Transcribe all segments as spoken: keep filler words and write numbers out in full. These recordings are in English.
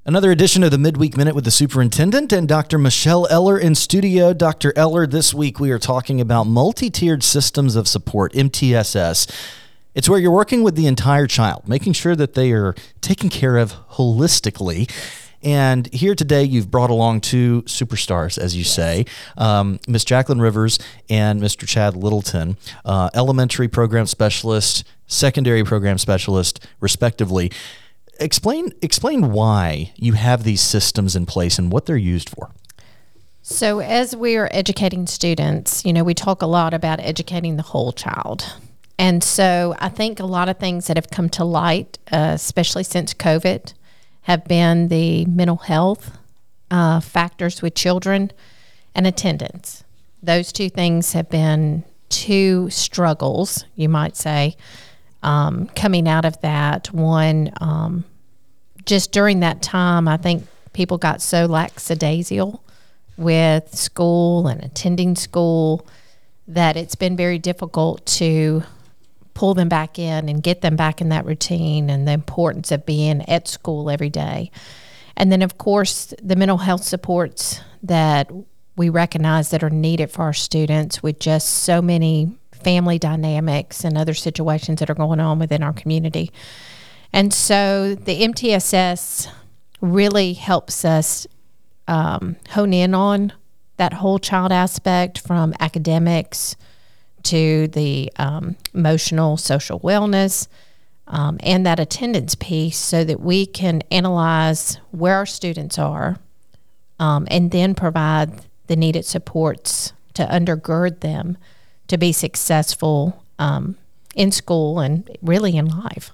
Another edition of the Midweek Minute with the Superintendent and Doctor Michelle Eller in studio. Doctor Eller, this week we are talking about multi-tiered systems of support, M T S S. It's where you're working with the entire child, making sure that they are taken care of holistically. And here today, you've brought along two superstars, as you yes. say, um, Miss Jacqueline Rivers and Mister Chad Littleton, uh, elementary program specialist, secondary program specialist, respectively. Explain explain why you have these systems in place and what they're used for. So as we are educating students, you know, we talk a lot about educating the whole child. And so I think a lot of things that have come to light, uh, especially since COVID, have been the mental health uh, factors with children and attendance. Those two things have been two struggles, you might say, Um, coming out of that. One, um, just during that time, I think people got so lackadaisical with school and attending school that it's been very difficult to pull them back in and get them back in that routine and the importance of being at school every day. And then, of course, the mental health supports that we recognize that are needed for our students with just so many family dynamics and other situations that are going on within our community. And so the M T S S really helps us um, hone in on that whole child aspect, from academics to the um, emotional, social wellness, um, and that attendance piece, so that we can analyze where our students are um, and then provide the needed supports to undergird them to be successful um, in school and really in life.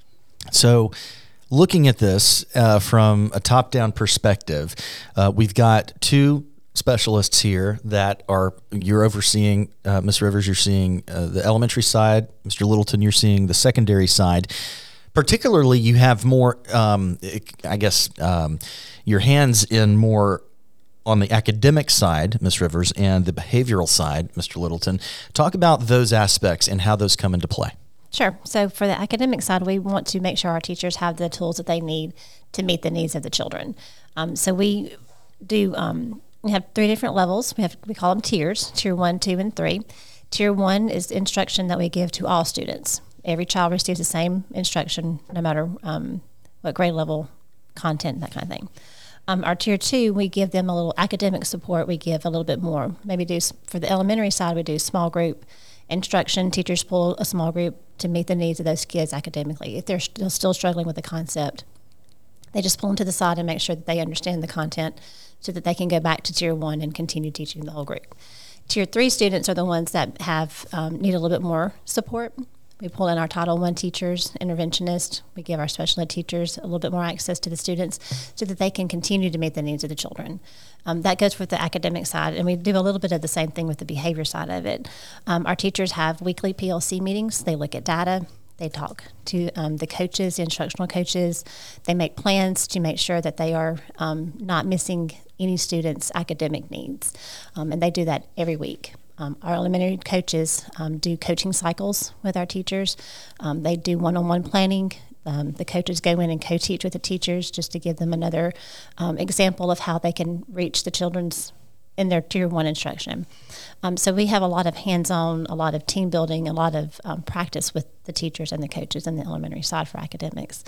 So looking at this uh, from a top-down perspective, uh, we've got two specialists here that are, you're overseeing, uh, Miz Rivers, you're seeing uh, the elementary side, Mister Littleton, you're seeing the secondary side. Particularly, you have more, um, I guess, um, your hands in more on the academic side, Miz Rivers, and the behavioral side, Mister Littleton. Talk about those aspects and how those come into play. Sure. So for the academic side, we want to make sure our teachers have the tools that they need to meet the needs of the children. Um, so we do um, we have three different levels. We have we call them tiers: tier one, two, and three. Tier one is instruction that we give to all students. Every child receives the same instruction, no matter um, what grade level, content, that kind of thing. Um, our tier two, we give them a little academic support. We give a little bit more. Maybe do for the elementary side, we do small group instruction. Teachers pull a small group to meet the needs of those kids academically. If they're still, still struggling with the concept, they just pull them to the side and make sure that they understand the content so that they can go back to tier one and continue teaching the whole group. Tier three students are the ones that have um, need a little bit more support. We pull in our Title One teachers, interventionists. We give our special ed teachers a little bit more access to the students so that they can continue to meet the needs of the children. Um, that goes with the academic side, and we do a little bit of the same thing with the behavior side of it. Um, our teachers have weekly P L C meetings. They look at data. They talk to um, the coaches, the instructional coaches. They make plans to make sure that they are um, not missing any students' academic needs, um, and they do that every week. Um, our elementary coaches um, do coaching cycles with our teachers. Um, they do one-on-one planning. Um, the coaches go in and co-teach with the teachers just to give them another um, example of how they can reach the children's in their tier one instruction. Um, so we have a lot of hands-on, a lot of team building, a lot of um, practice with the teachers and the coaches in the elementary side for academics.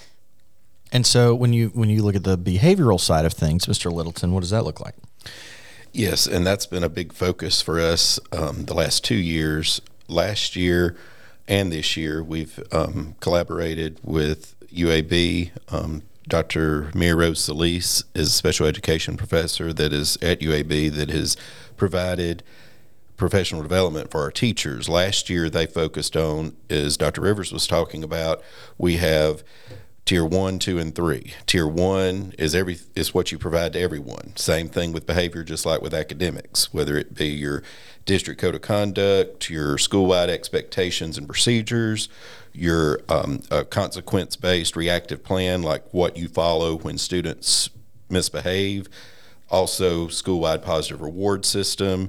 And so when you when you look at the behavioral side of things, Mister Littleton, what does that look like? Yes, and that's been a big focus for us um, the last two years. Last year and this year, we've um, collaborated with U A B. Um, Doctor Mira Rose Solis is a special education professor that is at U A B that has provided professional development for our teachers. Last year, they focused on, as Doctor Rivers was talking about, we have Tier one, two, and three. Tier one is every is what you provide to everyone. Same thing with behavior, just like with academics, whether it be your district code of conduct, your school-wide expectations and procedures, your um, uh, consequence-based reactive plan, like what you follow when students misbehave, also school-wide positive reward system,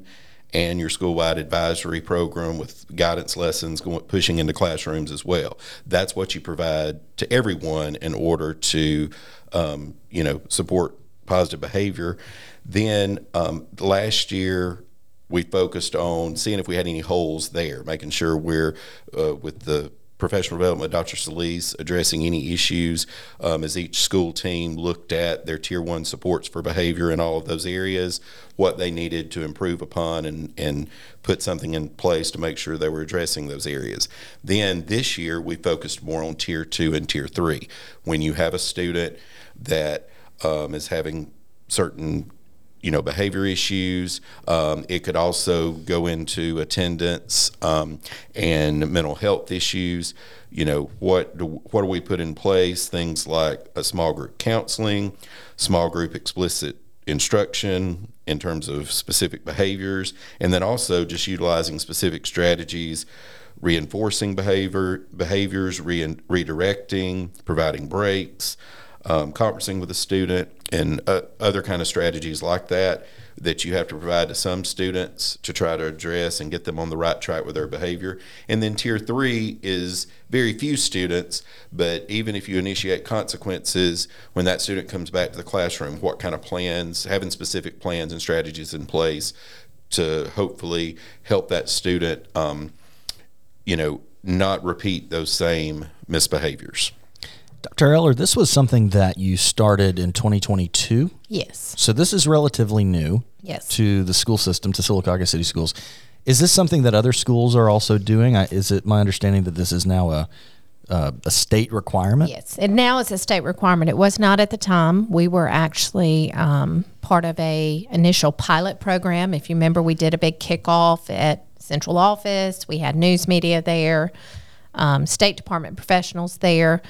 and your school-wide advisory program with guidance lessons going, pushing into classrooms as well. That's what you provide to everyone in order to, um, you know, support positive behavior. Then um, last year, we focused on seeing if we had any holes there, making sure we're uh, with the professional development, Doctor Solis, addressing any issues um, as each school team looked at their tier one supports for behavior in all of those areas, what they needed to improve upon and, and put something in place to make sure they were addressing those areas. Then this year we focused more on tier two and tier three. When you have a student that um, is having certain you know, behavior issues. Um, it could also go into attendance um, and mental health issues. You know, what do, what do we put in place? Things like a small group counseling, small group explicit instruction in terms of specific behaviors, and then also just utilizing specific strategies, reinforcing behavior behaviors, re- redirecting, providing breaks, Um, conferencing with a student, and uh, other kind of strategies like that that you have to provide to some students to try to address and get them on the right track with their behavior. And then tier three is very few students, but even if you initiate consequences, when that student comes back to the classroom, what kind of plans, having specific plans and strategies in place to hopefully help that student, um, you know, not repeat those same misbehaviors. Doctor Eller, this was something that you started in twenty twenty-two. Yes. So this is relatively new Yes. to the school system, to Sylacauga City Schools. Is this something that other schools are also doing? I- Is it my understanding that this is now a uh, a state requirement? Yes, and now it's a state requirement. It was not at the time. We were actually um, part of a initial pilot program. If you remember, we did a big kickoff at central office. We had news media there, um, State Department professionals there.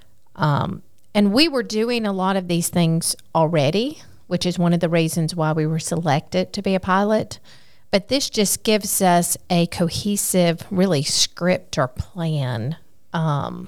Um, and we were doing a lot of these things already, which is one of the reasons why we were selected to be a pilot. But this just gives us a cohesive, really, script or plan, um,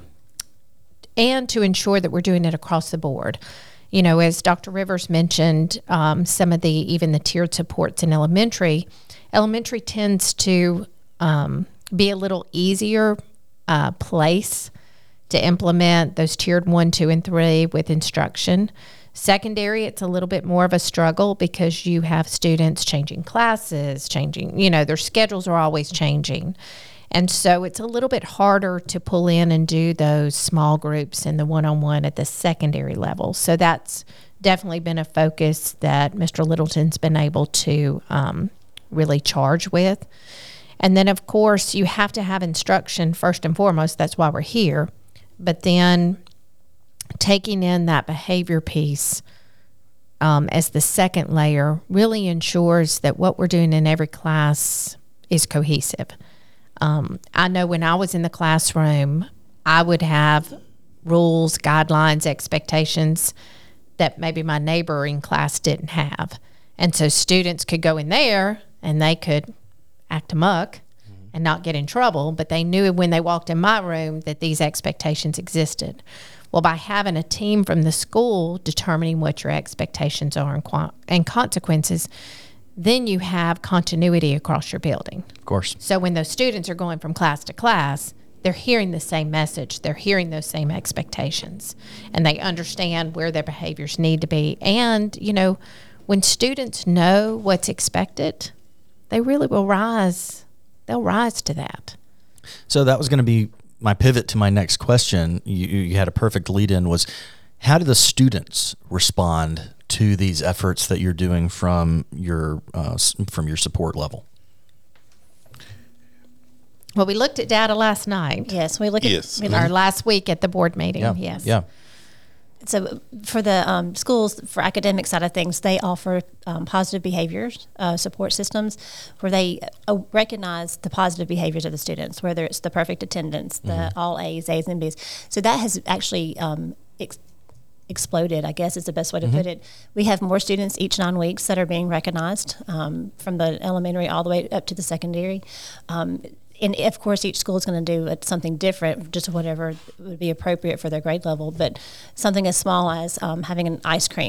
and to ensure that we're doing it across the board. You know, as Doctor Rivers mentioned, um, some of the, even the tiered supports in elementary, elementary tends to um, be a little easier uh, place to implement those tiered one, two, and three with instruction. Secondary, it's a little bit more of a struggle because you have students changing classes, changing, you know, their schedules are always changing. And so it's a little bit harder to pull in and do those small groups and the one-on-one at the secondary level. So that's definitely been a focus that Mister Littleton's been able to um, really charge with. And then, of course, you have to have instruction first and foremost. That's why we're here. But then taking in that behavior piece um, as the second layer really ensures that what we're doing in every class is cohesive. Um, I know when I was in the classroom, I would have rules, guidelines, expectations that maybe my neighboring class didn't have. And so students could go in there and they could act amok and not get in trouble, but they knew when they walked in my room that these expectations existed. Well, by having a team from the school determining what your expectations are and, qu- and consequences, then you have continuity across your building. Of course. So when those students are going from class to class, they're hearing the same message. They're hearing those same expectations, and they understand where their behaviors need to be. And, you know, when students know what's expected, they really will rise. They'll rise to that. So that was going to be my pivot to my next question. You, you had a perfect lead in, was how do the students respond to these efforts that you're doing from your uh, from your support level? Well, we looked at data last night. Yes, we look at Yes. we Our look- last week at the board meeting. Yeah. Yes. Yeah. So for the um, schools, for academic side of things, they offer um, positive behaviors uh, support systems where they uh, recognize the positive behaviors of the students, whether it's the perfect attendance, the mm-hmm. all A's, A's, and B's. So that has actually um, ex- exploded, I guess is the best way to mm-hmm. put it. We have more students each nine weeks that are being recognized um, from the elementary all the way up to the secondary. Um, And of course, each school is going to do something different, just whatever would be appropriate for their grade level. But something as small as um, having an ice cream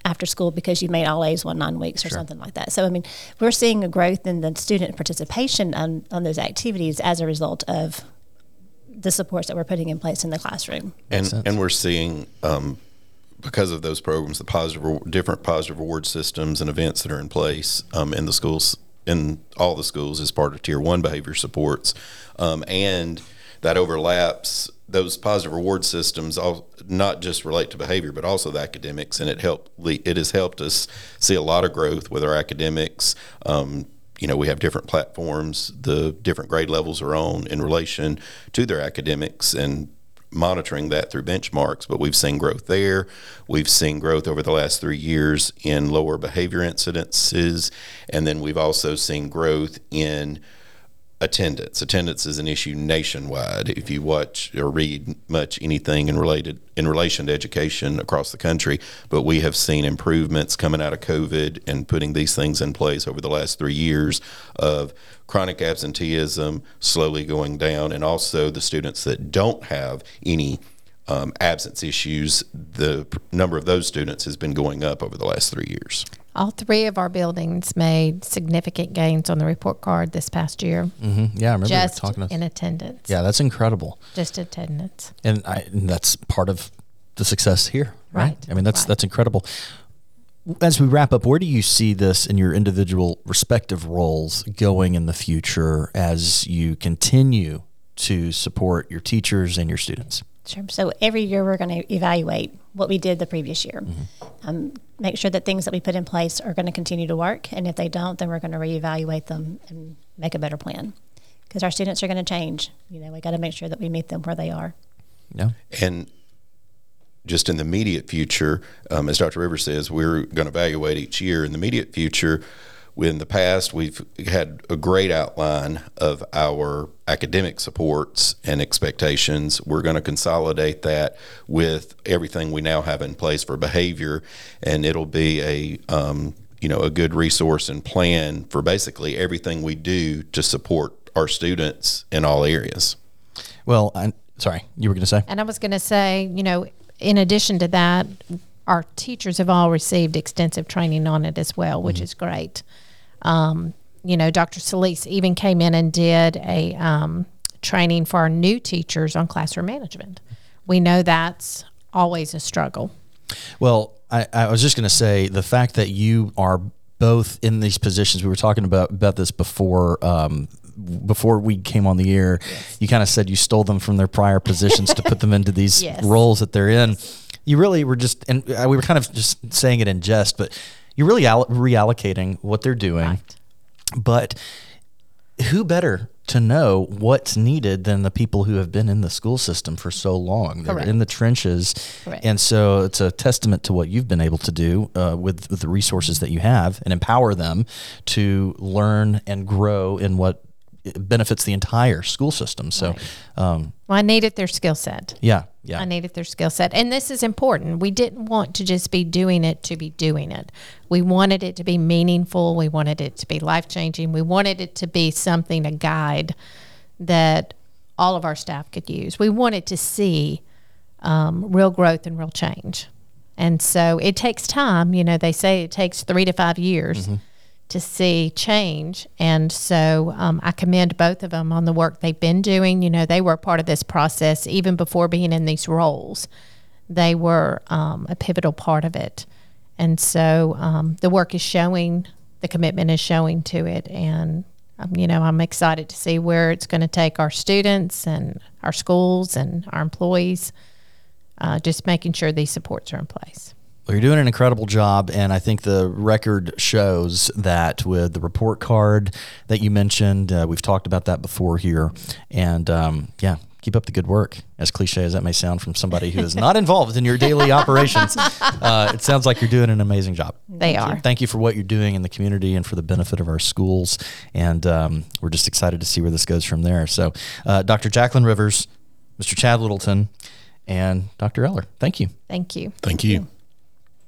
after school because you made all A's one nine weeks or sure. something like that. So, I mean, we're seeing a growth in the student participation on, on those activities as a result of the supports that we're putting in place in the classroom. And and we're seeing, um, because of those programs, the positive, different positive reward systems and events that are in place um, in the schools, in all the schools as part of Tier One behavior supports, um, and that overlaps. Those positive reward systems all not just relate to behavior, but also the academics, and it helped. It has helped us see a lot of growth with our academics. Um, you know, we have different platforms the different grade levels are on in relation to their academics, and monitoring that through benchmarks. But we've seen growth there. We've seen growth over the last three years in lower behavior incidences, and then we've also seen growth in attendance. Attendance is an issue nationwide. If you watch or read much anything in related in relation to education across the country, but we have seen improvements coming out of COVID and putting these things in place over the last three years of chronic absenteeism slowly going down, and also the students that don't have any um, absence issues, the p- number of those students has been going up over the last three years. All three of our buildings made significant gains on the report card this past year. Mm-hmm. Yeah, I remember just talking to in attendance. Yeah, that's incredible. Just attendance, and, I, and that's part of the success here, right? Right. I mean, that's right. that's incredible. As we wrap up, where do you see this in your individual respective roles going in the future as you continue to support your teachers and your students? Sure. So every year we're going to evaluate what we did the previous year. Mm-hmm. Um, make sure that things that we put in place are going to continue to work. And if they don't, then we're going to reevaluate them and make a better plan. Because our students are going to change. You know, we got to make sure that we meet them where they are. Yeah. And just in the immediate future, um, as Doctor Rivers says, we're going to evaluate each year. In the immediate future, in the past, we've had a great outline of our academic supports and expectations. We're going to consolidate that with everything we now have in place for behavior, and it'll be a um, you know a good resource and plan for basically everything we do to support our students in all areas. Well, I'm sorry, you were going to say? And I was going to say, you know, in addition to that, our teachers have all received extensive training on it as well, which mm-hmm. is great. Um, you know, Doctor Solis even came in and did a um, training for our new teachers on classroom management. We know that's always a struggle. Well, I, I was just going to say the fact that you are both in these positions, we were talking about, about this before um, before we came on the air. Yes. You kind of said you stole them from their prior positions to put them into these yes. roles that they're in. You really were just, and we were kind of just saying it in jest, but you're really all- reallocating what they're doing. Right. But who better to know what's needed than the people who have been in the school system for so long? They're Correct. in the trenches. Correct. And so it's a testament to what you've been able to do uh, with, with the resources that you have and empower them to learn and grow in what benefits the entire school system. So, right. um, well, I needed their skill set. Yeah, yeah. I needed their skill set. And this is important. We didn't want to just be doing it to be doing it. We wanted it to be meaningful. We wanted it to be life-changing. We wanted it to be something, a guide that all of our staff could use. We wanted to see um, real growth and real change. And so it takes time. You know, they say it takes three to five years. Mm-hmm. to see change. And so um, I commend both of them on the work they've been doing. You know, they were a part of this process even before being in these roles. They were um, a pivotal part of it. And so um, the work is showing, the commitment is showing to it. And, um, you know, I'm excited to see where it's going to take our students and our schools and our employees, uh, just making sure these supports are in place. Well, you're doing an incredible job, and I think the record shows that with the report card that you mentioned. Uh, we've talked about that before here, and um, yeah, keep up the good work. As cliche as that may sound from somebody who is not involved in your daily operations, uh, it sounds like you're doing an amazing job. They Thank are. You. Thank you for what you're doing in the community and for the benefit of our schools, and um, we're just excited to see where this goes from there. So, uh, Doctor Jacqueline Rivers, Mister Chad Littleton, and Doctor Eller, thank you. Thank you. Thank you.